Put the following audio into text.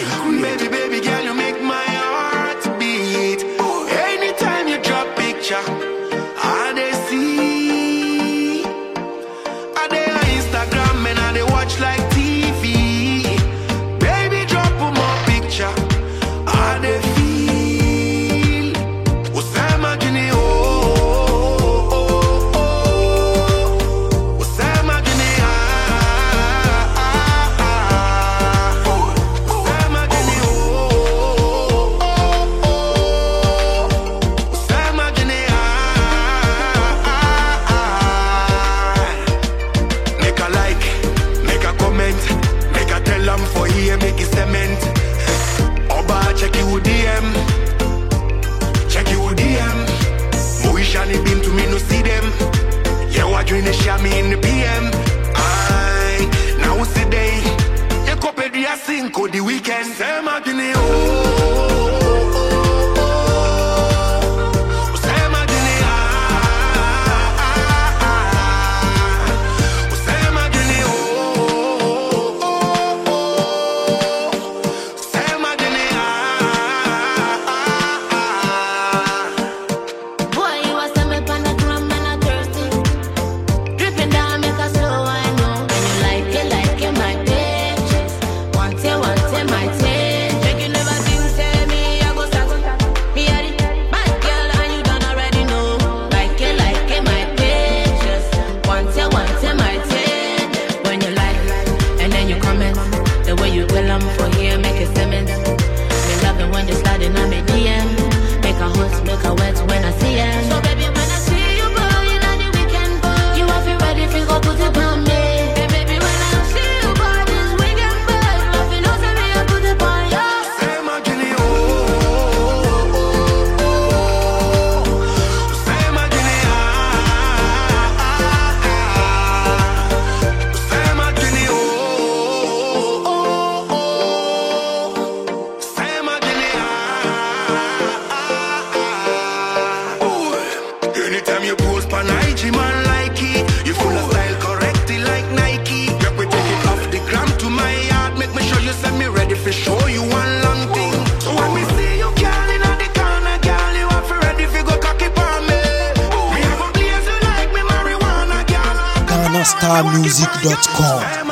Baby, baby girl, you make my heart beat. Anytime you drop picture, I they see. I they on Instagram and I they watch like TV. Baby, drop more picture, I they feel. What's that imagine? What's that imagine? For here, make it cement. Oba, check you DM. Check you DM. Moishani been to me, no see them. Yeah, what doing the share me in the PM. Aye, now what's the day? You copy the cinco the weekend. Say, imagine for here, make it cement. Me love it when you sliding on me DM. Make a hot, make a wet when I see it. So baby, when I see you, boy, you know the weekend, boy, you have it ready if you go put it on me. And baby, when I see you, boy, this weekend, boy, love you know, say me, I put it on you. Say my Jenny, say my Jenny, say my Jenny, anytime you post pan IG, man, like it. You full of style, correct it like Nike. Girl, we take it off the gram to my yard. Make me sure you send me ready for show you one long thing. So when we see you, girl, in the corner, girl, you have to ready for go cocky for me. Me have a place you like me marijuana, girl. GhanaStarMusic.com